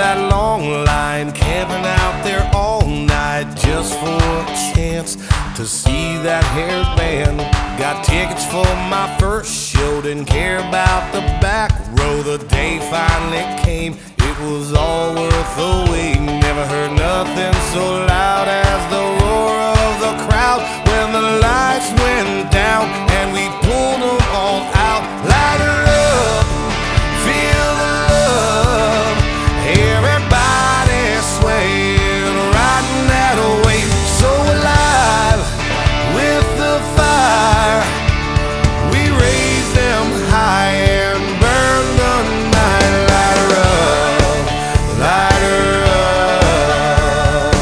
that long line, camping out there all night just for a chance to see that haired band. Got tickets for my first show, didn't care about the back row. The day finally came, it was all worth the wait. Never heard nothing so loud as the roar of the crowd when the lights went down and we pulled them all out. Light her up, feel the love, everybody swaying, riding that wave, so alive with the fire. We raise them high and burn the night. Light her up, light her up.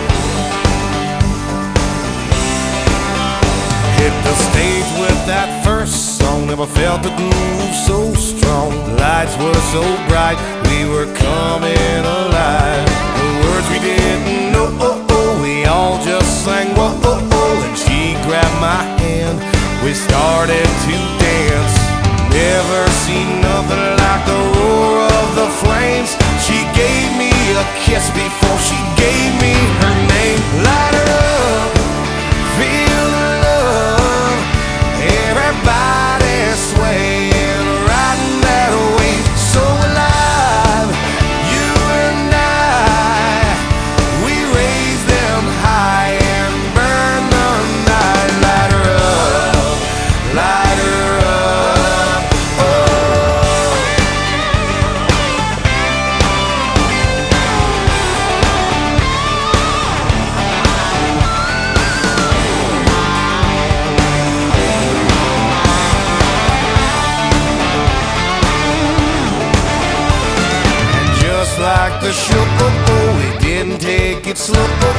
Hit the stage with that first song, never felt the groove so strong. The lights were so bright, we were coming alive. The words we didn't know, we all just sang whoa, and she grabbed my hand, we started to dance. Never seen nothing like the roar of the flames. She gave me a kiss before she gave me her name. Light her up, feel the love, everybody swaying, riding that wave, so alive. You and I, we raise them high and burn the night. Light her up, light her up, oh. And just like the show, we didn't take it slow.